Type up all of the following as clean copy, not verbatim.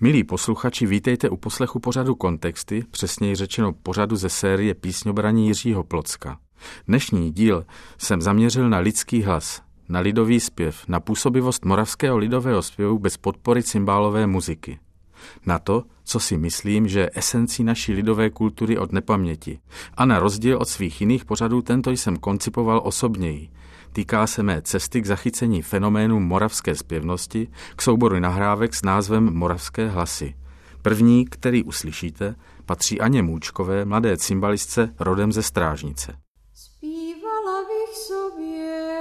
Milí posluchači, vítejte u poslechu pořadu Kontexty, přesněji řečeno pořadu ze série písňobraní Jiřího Plocka. Dnešní díl jsem zaměřil na lidský hlas, na lidový zpěv, na působivost moravského lidového zpěvu bez podpory cymbálové muziky. Na to, co si myslím, že je esencí naší lidové kultury od nepaměti. A na rozdíl od svých jiných pořadů tento jsem koncipoval osobněji. Týká se mé cesty k zachycení fenoménu moravské zpěvnosti, k souboru nahrávek s názvem Moravské hlasy. První, který uslyšíte, patří Aně Můčkové, mladé cymbalistce rodem ze Strážnice. Zpívala bych sobě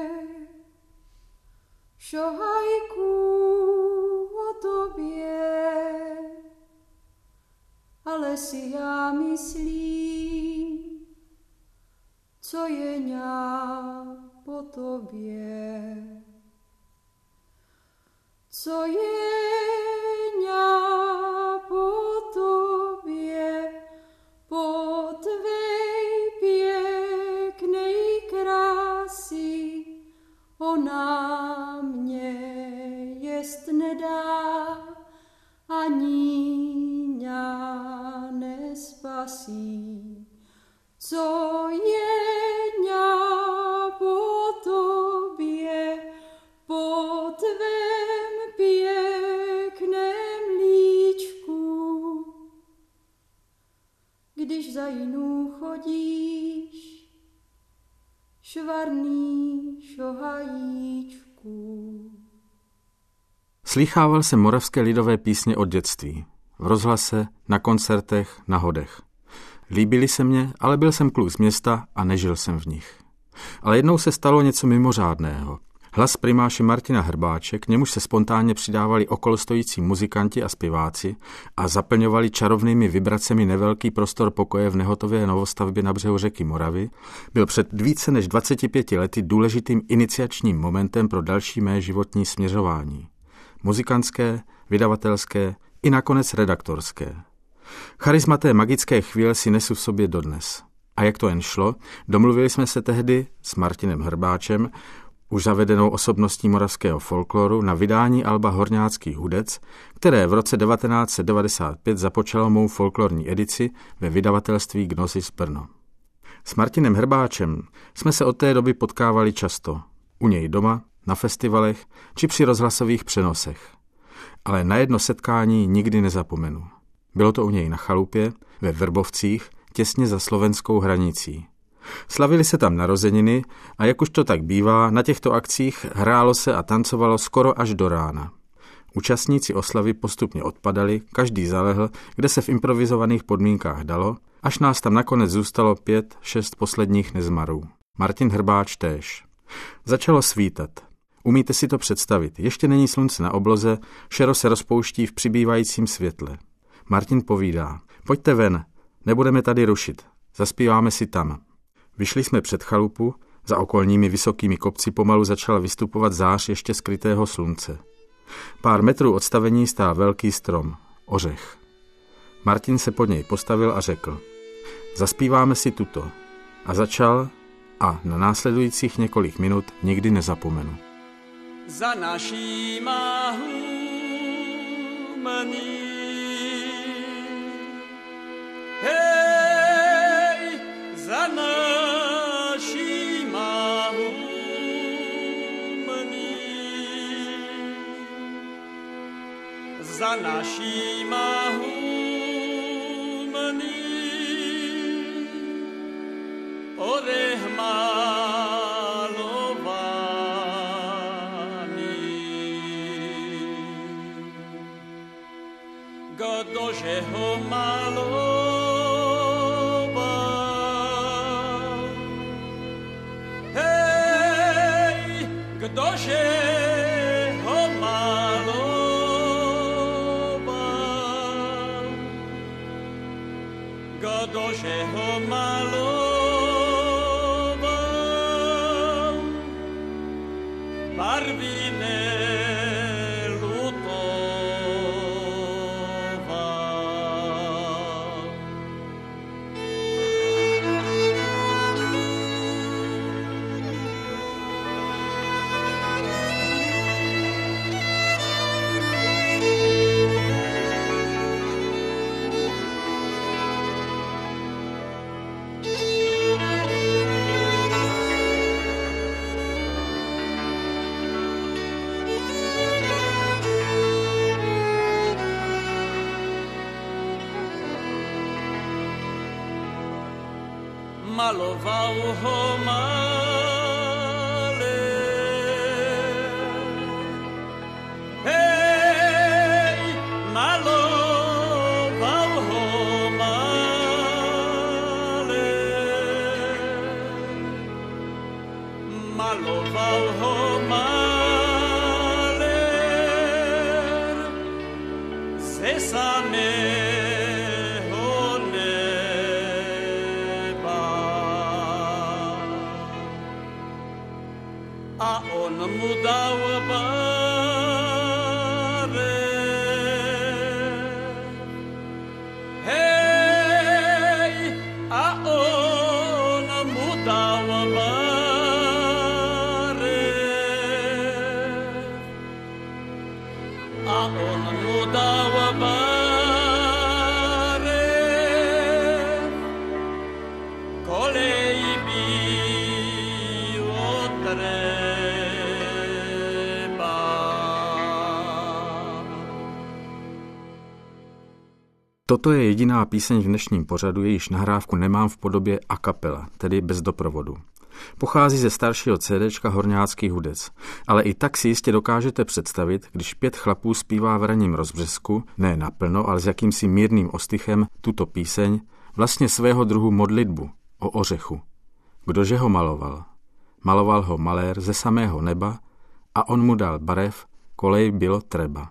šohajku o tobě, ale si já myslím, co je ňa po tobě, co je ňa po tobě, po tvej pěknej krásy, ona mě jest nedá, ani ňa nespasí. Co je ňa po tobě, po tvém pěkném líčku, když za jinou chodíš, švarný šohajíčku. Slýchával jsem moravské lidové písně od dětství. V rozhlase, na koncertech, na hodech. Líbily se mně, ale byl jsem kluk z města a nežil jsem v nich. Ale jednou se stalo něco mimořádného. Hlas primáše Martina Hrbáče, k němuž se spontánně přidávali okolostojící muzikanti a zpěváci a zaplňovali čarovnými vibracemi nevelký prostor pokoje v nehotové novostavbě na břehu řeky Moravy, byl před více než 25 lety důležitým iniciačním momentem pro další mé životní směřování. Muzikantské, vydavatelské i nakonec redaktorské. Charisma té magické chvíle si nesu v sobě dodnes. A jak to jen šlo, domluvili jsme se tehdy s Martinem Hrbáčem, už zavedenou osobností moravského folkloru, na vydání alba Horňácký hudec, které v roce 1995 započalo mou folklorní edici ve vydavatelství Gnosis Brno. S Martinem Hrbáčem jsme se od té doby potkávali často. U něj doma, na festivalech či při rozhlasových přenosech. Ale na jedno setkání nikdy nezapomenu. Bylo to u něj na chalupě, ve Vrbovcích, těsně za slovenskou hranicí. Slavili se tam narozeniny a jak už to tak bývá, na těchto akcích hrálo se a tancovalo skoro až do rána. Účastníci oslavy postupně odpadali, každý zalehl, kde se v improvizovaných podmínkách dalo, až nás tam nakonec zůstalo 5-6 posledních nezmarů. Martin Hrbáč též. Začalo svítat. Umíte si to představit, ještě není slunce na obloze, šero se rozpouští v přibývajícím světle. Martin povídá, pojďte ven, nebudeme tady rušit, zaspíváme si tam. Vyšli jsme před chalupu, za okolními vysokými kopci pomalu začala vystupovat zář ještě skrytého slunce. Pár metrů od stavení stál velký strom, ořech. Martin se pod něj postavil a řekl, zaspíváme si tuto. A začal a na následujících několik minut nikdy nezapomenu. Za našíma humani, hej, za našíma humani, za našíma humani, odehma. Kdože ho maloval, hej, kdože ho maloval, kdože ho maloval, barvy maloval ho malér. Hej, maloval ho malér. Maloval ho malér ze samého neba. A on mu dal barev. Hej, a on mu dal barev. A on mu dal barev. Kolej bylo treba. Toto je jediná píseň v dnešním pořadu, jejíž nahrávku nemám v podobě a cappella, tedy bez doprovodu. Pochází ze staršího CDčka Horňácký hudec, ale i tak si jistě dokážete představit, když 5 chlapů zpívá v ranním rozbřesku, ne naplno, ale s jakýmsi mírným ostychem, tuto píseň, vlastně svého druhu modlitbu o ořechu. Kdože ho maloval? Maloval ho malér ze samého neba a on mu dal barev, kolej bylo treba.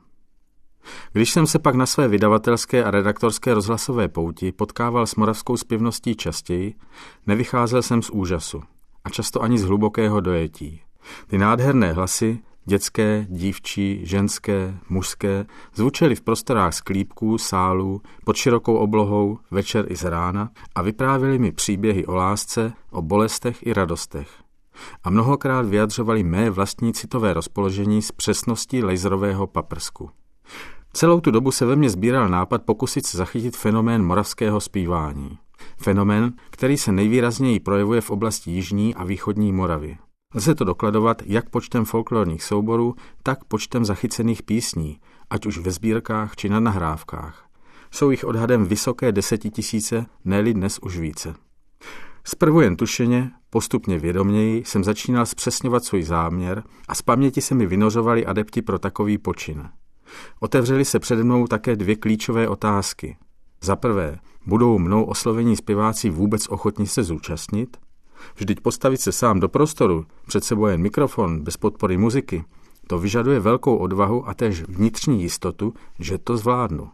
Když jsem se pak na své vydavatelské a redaktorské rozhlasové pouti potkával s moravskou zpěvností častěji, nevycházel jsem z úžasu a často ani z hlubokého dojetí. Ty nádherné hlasy, dětské, dívčí, ženské, mužské, zvučely v prostorách sklípků, sálů, pod širokou oblohou, večer i z rána a vyprávěly mi příběhy o lásce, o bolestech i radostech. A mnohokrát vyjadřovali mé vlastní citové rozpoložení s přesností laserového paprsku. Celou tu dobu se ve mně sbíral nápad pokusit se zachytit fenomén moravského zpívání. Fenomén, který se nejvýrazněji projevuje v oblasti jižní a východní Moravy. Lze to dokladovat jak počtem folklorních souborů, tak počtem zachycených písní, ať už ve sbírkách či na nahrávkách. Jsou jich odhadem vysoké 10 000, ne-li dnes už více. Zprvu jen tušeně, postupně vědoměji jsem začínal zpřesňovat svůj záměr a z paměti se mi vynořovali adepti pro takový počin. Otevřely se přede mnou také 2 klíčové otázky. Za prvé, budou mnou oslovení zpěváci vůbec ochotni se zúčastnit? Vždyť postavit se sám do prostoru, před sebou jen mikrofon, bez podpory muziky, to vyžaduje velkou odvahu a též vnitřní jistotu, že to zvládnu.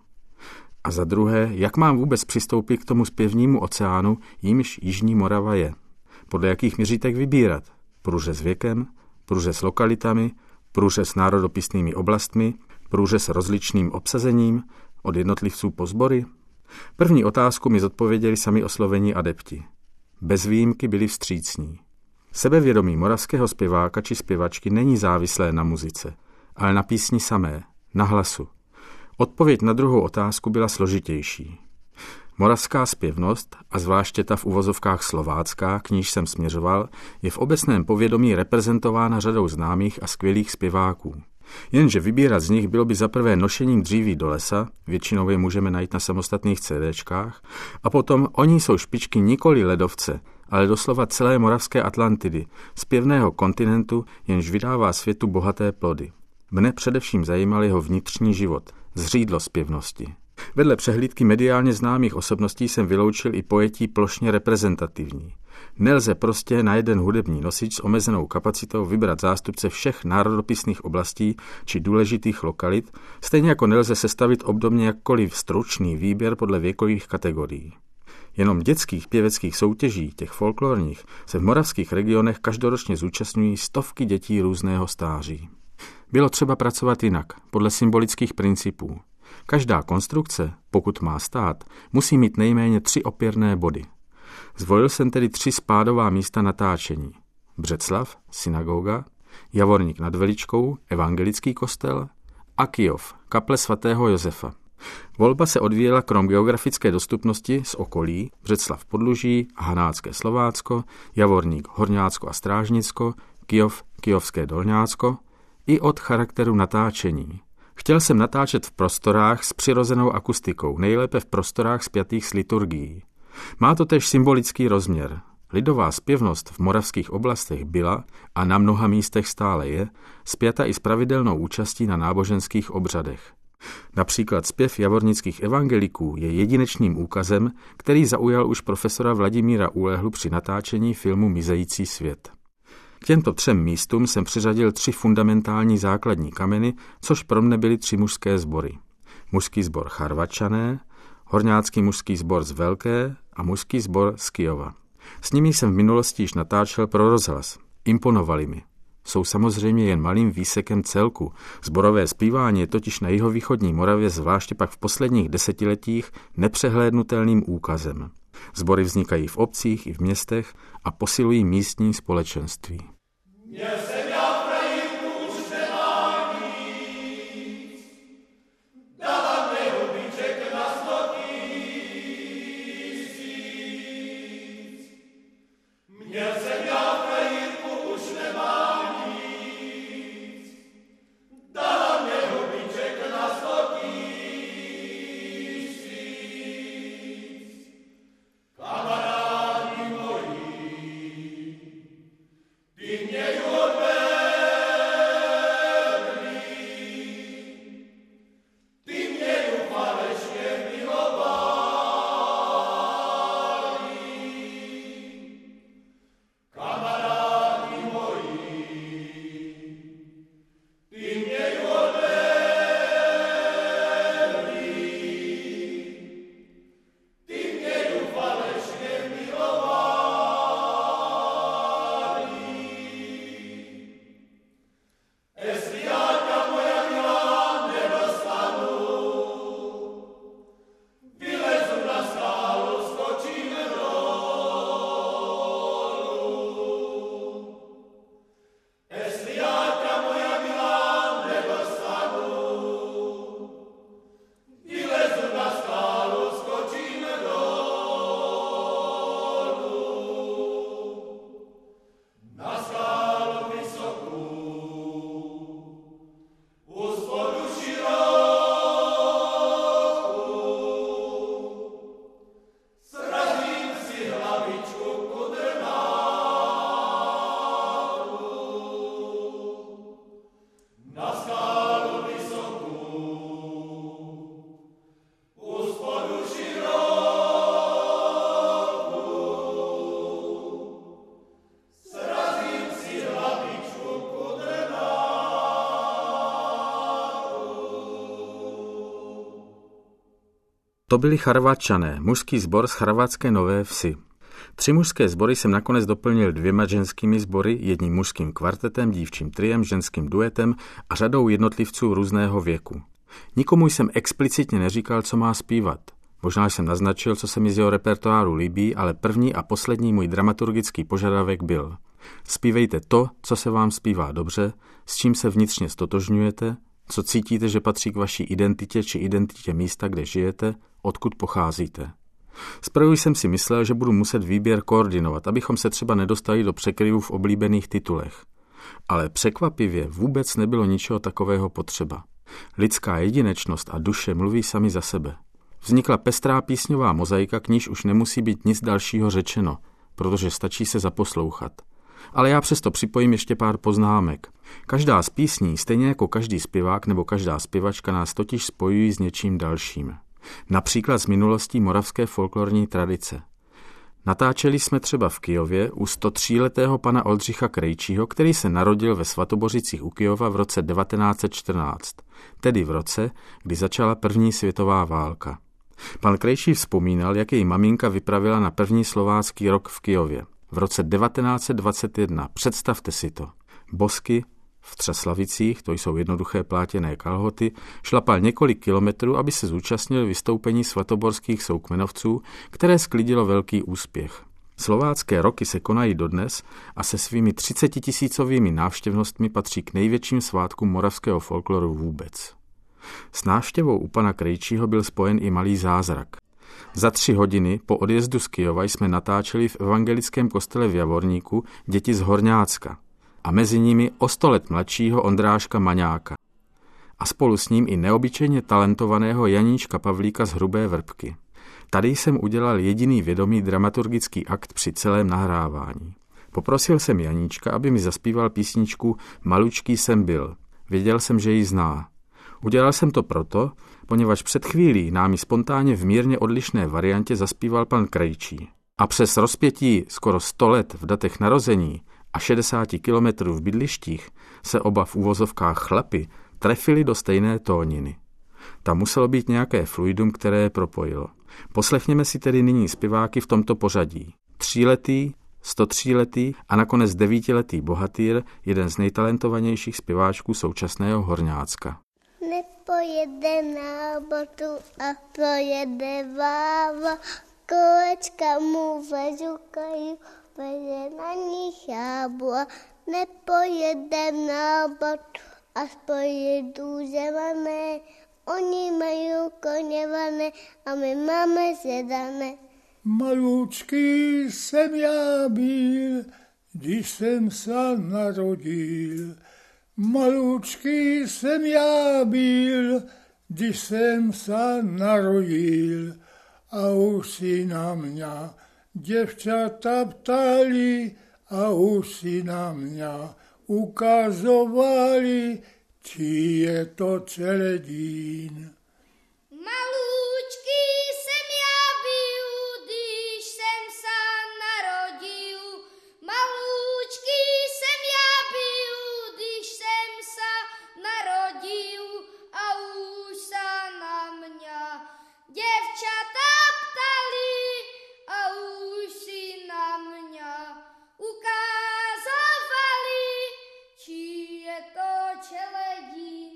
A za druhé, jak mám vůbec přistoupit k tomu zpěvnímu oceánu, jímž Jižní Morava je? Podle jakých měřítek vybírat? Průřez věkem, průřez lokalitami, průřez národopisnými oblastmi, průřez rozličným obsazením, od jednotlivců po sbory? První otázku mi zodpověděli sami oslovení adepti. Bez výjimky byli vstřícní. Sebevědomí moravského zpěváka či zpěvačky není závislé na muzice, ale na písni samé, na hlasu. Odpověď na druhou otázku byla složitější. Moravská zpěvnost, a zvláště ta v uvozovkách slovácká, k níž jsem směřoval, je v obecném povědomí reprezentována řadou známých a skvělých zpěváků. Jenže vybírat z nich bylo by zaprvé nošením dříví do lesa, většinou je můžeme najít na samostatných CDčkách, a potom oni jsou špičky nikoli ledovce, ale doslova celé moravské Atlantidy, zpěvného kontinentu, jenž vydává světu bohaté plody. Mne především zajímal jeho vnitřní život, zřídlo zpěvnosti. Vedle přehlídky mediálně známých osobností jsem vyloučil i pojetí plošně reprezentativní. Nelze prostě na jeden hudební nosič s omezenou kapacitou vybrat zástupce všech národopisných oblastí či důležitých lokalit, stejně jako nelze sestavit obdobně jakkoliv stručný výběr podle věkových kategorií. Jenom dětských pěveckých soutěží, těch folklorních, se v moravských regionech každoročně zúčastňují stovky dětí různého stáří. Bylo třeba pracovat jinak, podle symbolických principů. Každá konstrukce, pokud má stát, musí mít nejméně 3 opěrné body. Zvolil jsem tedy 3 spádová místa natáčení. Břeclav, synagoga, Javorník nad Veličkou, evangelický kostel a Kyjov, kaple svatého Josefa. Volba se odvíjela krom geografické dostupnosti z okolí Břeclav Podluží, Hanácké Slovácko, Javorník Horňácko a Strážnicko, Kyjov, Kyjovské Dolňácko i od charakteru natáčení. Chtěl jsem natáčet v prostorách s přirozenou akustikou, nejlépe v prostorách spjatých s liturgií. Má to též symbolický rozměr. Lidová zpěvnost v moravských oblastech byla a na mnoha místech stále je spjata i s pravidelnou účastí na náboženských obřadech. Například zpěv javornických evangeliků je jedinečným úkazem, který zaujal už profesora Vladimíra Úlehlu při natáčení filmu Mizející svět. K těmto 3 místům jsem přiřadil 3 fundamentální základní kameny, což pro mne byly 3 mužské sbory. Mužský sbor Charvačané, horňácký mužský sbor z Velké a mužský sbor z Kyjova. S nimi jsem v minulosti již natáčel pro rozhlas. Imponovali mi. Jsou samozřejmě jen malým výsekem celku. Sborové zpívání je totiž na jihovýchodní Moravě, zvláště pak v posledních desetiletích, nepřehlédnutelným úkazem. Sbory vznikají v obcích i v městech a posilují místní společenství. To byli Charvačané, mužský sbor z Charvatské Nové Vsi. 3 mužské sbory jsem nakonec doplnil 2 ženskými sbory, jedním mužským kvartetem, dívčím triem, ženským duetem a řadou jednotlivců různého věku. Nikomu jsem explicitně neříkal, co má zpívat. Možná jsem naznačil, co se mi z jeho repertoáru líbí, ale první a poslední můj dramaturgický požadavek byl: zpívejte to, co se vám zpívá dobře, s čím se vnitřně stotožňujete, co cítíte, že patří k vaší identitě či identitě místa, kde žijete, odkud pocházíte. Zprvu jsem si myslel, že budu muset výběr koordinovat, abychom se třeba nedostali do překryvů v oblíbených titulech. Ale překvapivě vůbec nebylo ničeho takového potřeba. Lidská jedinečnost a duše mluví sami za sebe. Vznikla pestrá písňová mozaika, k níž už nemusí být nic dalšího řečeno, protože stačí se zaposlouchat. Ale já přesto připojím ještě pár poznámek. Každá z písní, stejně jako každý zpěvák nebo každá zpěvačka, nás totiž spojují s něčím dalším. Například z minulostí moravské folklorní tradice. Natáčeli jsme třeba v Kyjově u 103letého pana Oldřicha Krejčího, který se narodil ve Svatobořicích u Kyjova v roce 1914, tedy v roce, kdy začala první světová válka. Pan Krejčí vzpomínal, jak její maminka vypravila na první slovácký rok v Kyjově. V roce 1921, představte si to, bosky v Třaslavicích, to jsou jednoduché plátěné kalhoty, šlapal několik kilometrů, aby se zúčastnil vystoupení svatoborských soukmenovců, které sklidilo velký úspěch. Slovácké roky se konají dodnes a se svými 30 000 návštěvnostmi patří k největším svátkům moravského folkloru vůbec. S návštěvou u pana Krejčího byl spojen i malý zázrak. Za 3 hodiny po odjezdu z Kyjova jsme natáčeli v evangelickém kostele v Javorníku děti z Horňácka a mezi nimi o 100 let mladšího Ondráška Maňáka a spolu s ním i neobyčejně talentovaného Janíčka Pavlíka z Hrubé Vrbky. Tady jsem udělal jediný vědomý dramaturgický akt při celém nahrávání. Poprosil jsem Janíčka, aby mi zaspíval písničku Malučký jsem byl. Věděl jsem, že ji zná. Udělal jsem to proto, poněvadž před chvílí nám ji spontánně v mírně odlišné variantě zaspíval pan Krejčí. A přes rozpětí skoro 100 let v datech narození a 60 kilometrů v bydlištích se oba v uvozovkách chlapi trefili do stejné tóniny. Tam muselo být nějaké fluidum, které je propojilo. Poslechněme si tedy nyní zpěváky v tomto pořadí. 3letý, 103letý a nakonec 9letý bohatýr, jeden z nejtalentovanějších zpěváčků současného Horňácka. Nepojede na botu a projede váva, kolečka mu vežukají, vede na nich jábla. Nepojede na botu a pojedu zemané, oni mají koněvané a my máme zedané. Malučký jsem já byl, když jsem se narodil. Malučký jsem já byl, když jsem se narodil. A už si na mě děvčata ptali a už si na mě ukazovali, či je to Čeledín. Malučký jsem já byl, když jsem se narodil. Malučký jsem já byl, když jsem se narodil. A už se na mě děvčata ptali a už si na mě ukázovali, či je to Čeledín.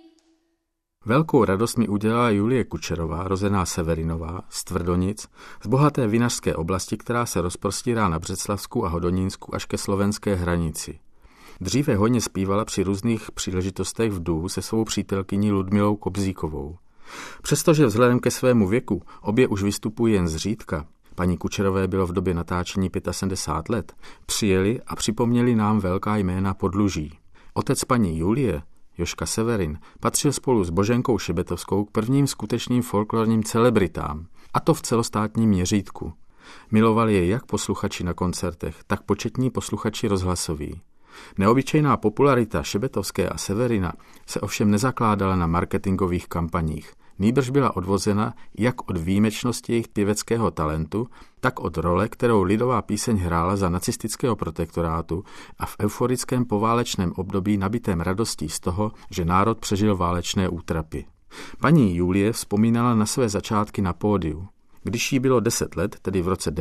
Velkou radost mi udělala Julie Kučerová, rozená Severinová, z Tvrdonic, z bohaté vinařské oblasti, která se rozprostírá na Břeclavsku a Hodonínsku až ke slovenské hranici. Dříve hodně zpívala při různých příležitostech v duu se svou přítelkyní Ludmilou Kobzíkovou. Přestože vzhledem ke svému věku obě už vystupují jen zřídka, paní Kučerové bylo v době natáčení 75 let, přijeli a připomněli nám velká jména Podluží. Otec paní Julie, Joška Severin, patřil spolu s Boženkou Šebetovskou k prvním skutečným folklorním celebritám, a to v celostátním měřítku. Milovali je jak posluchači na koncertech, tak početní posluchači rozhlasoví. Neobyčejná popularita Šebetovské a Severina se ovšem nezakládala na marketingových kampaních. Nýbrž byla odvozena jak od výjimečnosti jejich pěveckého talentu, tak od role, kterou lidová píseň hrála za nacistického protektorátu a v euforickém poválečném období nabitém radostí z toho, že národ přežil válečné útrapy. Paní Julie vzpomínala na své začátky na pódiu. Když jí bylo 10 let, tedy v roce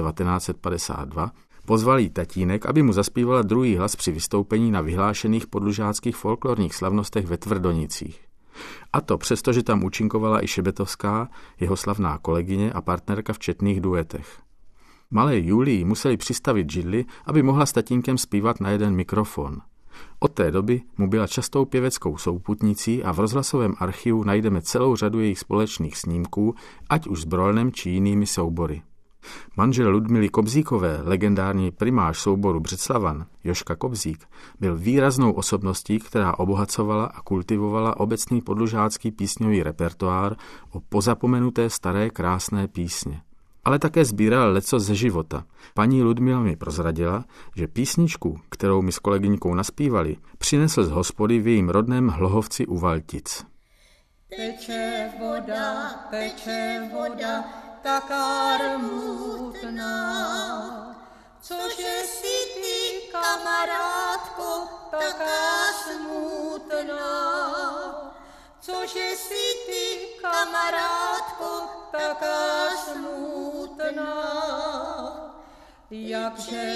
1952, pozval jí tatínek, aby mu zaspívala druhý hlas při vystoupení na vyhlášených podlužáckých folklorních slavnostech ve Tvrdonicích. A to přesto, že tam účinkovala i Šebetovská, jeho slavná kolegyně a partnerka v četných duetech. Malé Julii museli přistavit židli, aby mohla s tatínkem zpívat na jeden mikrofon. Od té doby mu byla častou pěveckou souputnicí a v rozhlasovém archivu najdeme celou řadu jejich společných snímků, ať už s Brolnem či jinými soubory. Manžel Ludmily Kobzíkové, legendární primář souboru Břeclavan, Joška Kobzík, byl výraznou osobností, která obohacovala a kultivovala obecný podlužácký písňový repertoár o pozapomenuté staré krásné písně. Ale také sbíral lecos ze života. Paní Ludmila mi prozradila, že písničku, kterou mi s kolegyňkou naspívali, přinesl z hospody v jejím rodném Hlohovci u Valtic. Teče voda, taká rmutná, cože si ty, kamarádko, taká smutná. Cože si ty, kamarádko, taká smutná. Jakže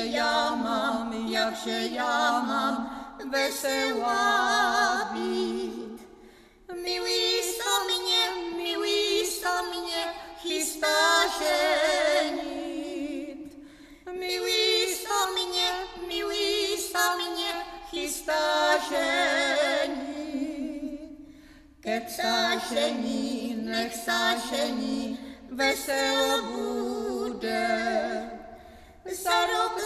já mám veselá být. Milý se mě chystá ženit. Milý se mě chystá ženit. Keď sa žení, nech sa žení, vesel bude. Za rok,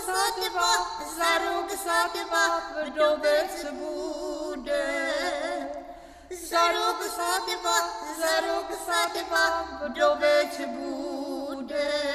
za dva, vdovec bude. Za rok, za dva, vdovec bude.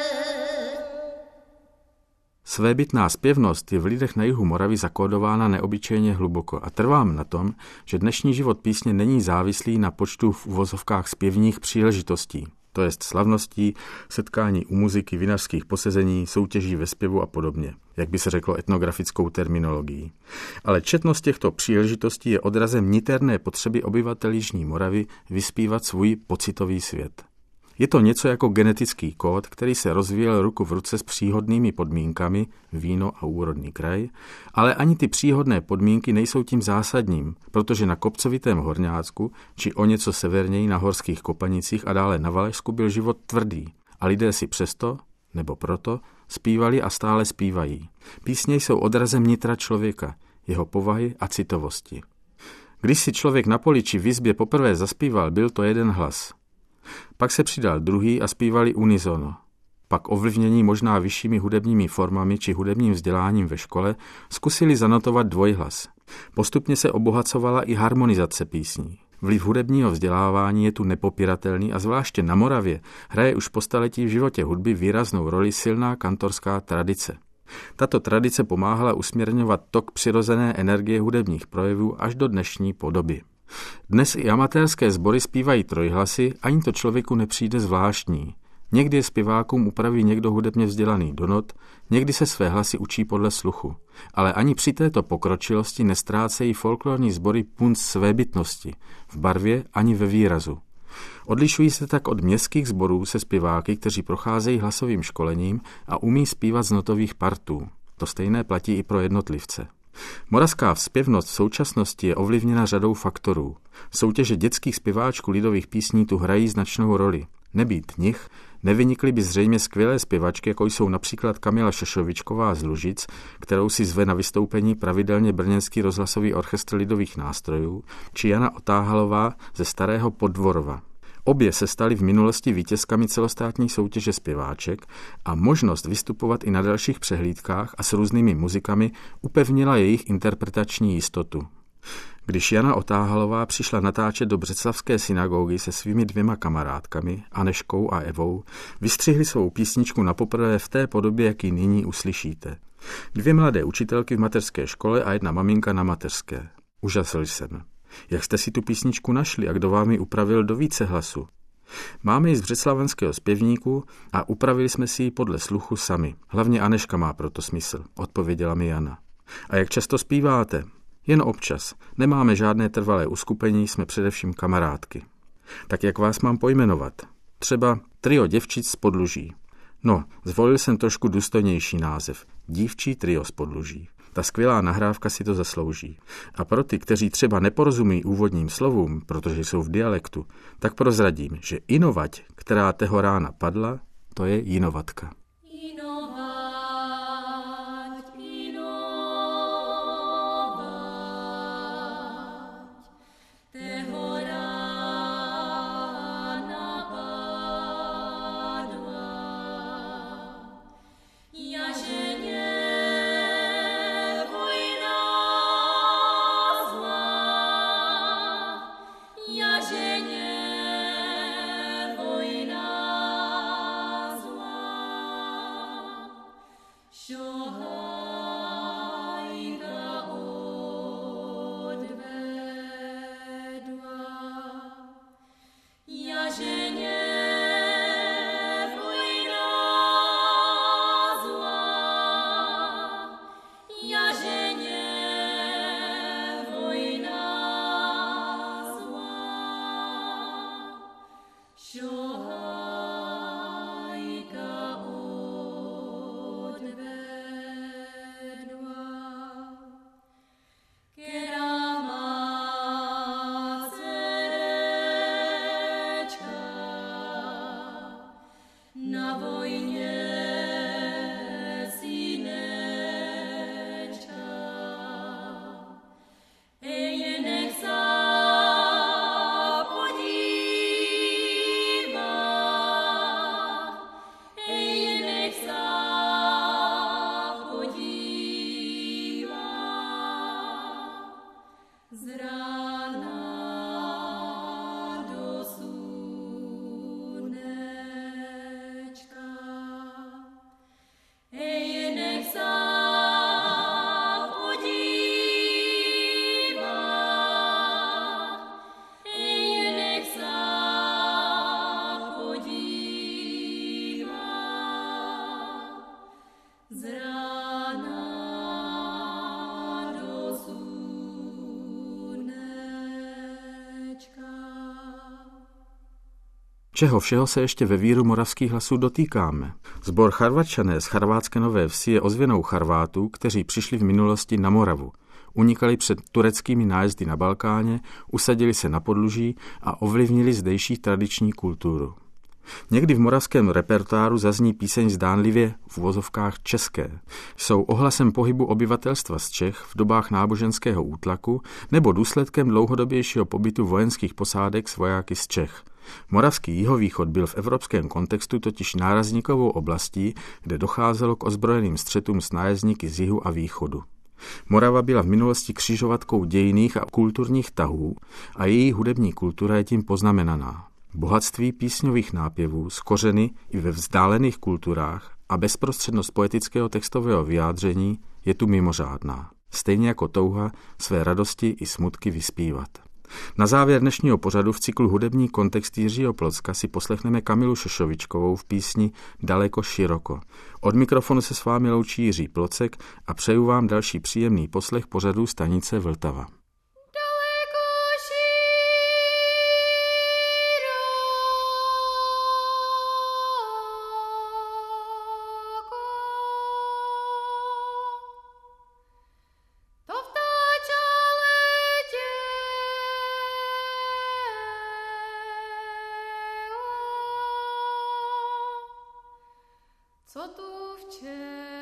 Svébytná zpěvnost je v lidech na jihu Moravy zakódována neobyčejně hluboko a trvám na tom, že dnešní život písně není závislý na počtu v uvozovkách zpěvních příležitostí, to jest slavností, setkání u muziky, vinařských posezení, soutěží ve zpěvu a podobně, jak by se řeklo etnografickou terminologií. Ale četnost těchto příležitostí je odrazem niterné potřeby obyvatel jižní Moravy vyspívat svůj pocitový svět. Je to něco jako genetický kód, který se rozvíjel ruku v ruce s příhodnými podmínkami, víno a úrodný kraj, ale ani ty příhodné podmínky nejsou tím zásadním, protože na kopcovitém Horňácku, či o něco severněji na horských Kopanicích a dále na Valašsku byl život tvrdý a lidé si přesto, nebo proto, zpívali a stále zpívají. Písně jsou odrazem nitra člověka, jeho povahy a citovosti. Když si člověk na poli či v izbě poprvé zaspíval, byl to jeden hlas. Pak se přidal druhý a zpívali unisono. Pak ovlivnění možná vyššími hudebními formami či hudebním vzděláním ve škole zkusili zanotovat dvojhlas. Postupně se obohacovala i harmonizace písní. Vliv hudebního vzdělávání je tu nepopiratelný a zvláště na Moravě hraje už po staletí v životě hudby výraznou roli silná kantorská tradice. Tato tradice pomáhala usměrňovat tok přirozené energie hudebních projevů až do dnešní podoby. Dnes i amatérské sbory zpívají trojhlasy, ani to člověku nepřijde zvláštní. Někdy je zpěvákům upraví někdo hudebně vzdělaný do not, někdy se své hlasy učí podle sluchu. Ale ani při této pokročilosti nestrácejí folklorní sbory punc svébytnosti, v barvě ani ve výrazu. Odlišují se tak od městských sborů se zpěváky, kteří procházejí hlasovým školením a umí zpívat z notových partů. To stejné platí i pro jednotlivce. Moravská zpěvnost v současnosti je ovlivněna řadou faktorů. Soutěže dětských zpěváčků lidových písní tu hrají značnou roli. Nebýt nich, nevynikly by zřejmě skvělé zpěvačky, jako jsou například Kamila Šošovičková z Lužic, kterou si zve na vystoupení pravidelně brněnský rozhlasový orchestr lidových nástrojů, či Jana Otáhalová ze Starého Poddvorova. Obě se staly v minulosti vítězkami celostátní soutěže zpěváček a možnost vystupovat i na dalších přehlídkách a s různými muzikami upevnila jejich interpretační jistotu. Když Jana Otáhalová přišla natáčet do Břeclavské synagogy se svými 2 kamarádkami, Aneškou a Evou, vystřihli svou písničku napoprvé v té podobě, jak ji nyní uslyšíte. 2 mladé učitelky v mateřské škole a 1 maminka na mateřské. Užasl jsem. Jak jste si tu písničku našli a kdo vám ji upravil do více hlasu? Máme ji z břeclavenského zpěvníku a upravili jsme si ji podle sluchu sami. Hlavně Aneška má proto smysl, odpověděla mi Jana. A jak často zpíváte? Jen občas. Nemáme žádné trvalé uskupení, jsme především kamarádky. Tak jak vás mám pojmenovat? Třeba trio děvčic z Podluží. No, zvolil jsem trošku důstojnější název. Dívčí trio z Podluží. Ta skvělá nahrávka si to zaslouží. A pro ty, kteří třeba neporozumí úvodním slovům, protože jsou v dialektu, tak prozradím, že Inovať, která teho rána padla, to je Jinovatka. Jen Čeho všeho se ještě ve víru moravských hlasů dotýkáme? Sbor Charvačané z Charvátské Nové Vsi je ozvěnou Charvátů, kteří přišli v minulosti na Moravu. Unikali před tureckými nájezdy na Balkáně, usadili se na podluží a ovlivnili zdejší tradiční kulturu. Někdy v moravském repertoáru zazní píseň zdánlivě v uvozovkách české. Jsou ohlasem pohybu obyvatelstva z Čech v dobách náboženského útlaku nebo důsledkem dlouhodobějšího pobytu vojenských posádek s vojáky z Čech. Moravský jihovýchod byl v evropském kontextu totiž nárazníkovou oblastí, kde docházelo k ozbrojeným střetům s nájezdníky z jihu a východu. Morava byla v minulosti křižovatkou dějinných a kulturních tahů a její hudební kultura je tím poznamenaná. Bohatství písňových nápěvů z kořeny i ve vzdálených kulturách a bezprostřednost poetického textového vyjádření je tu mimořádná. Stejně jako touha své radosti i smutky vyspívat. Na závěr dnešního pořadu v cyklu Hudební kontext Jiřího Plocka si poslechneme Kamilu Šošovičkovou v písni Daleko široko. Od mikrofonu se s vámi loučí Jiří Plocek a přeju vám další příjemný poslech pořadu Stanice Vltava. Co tu včera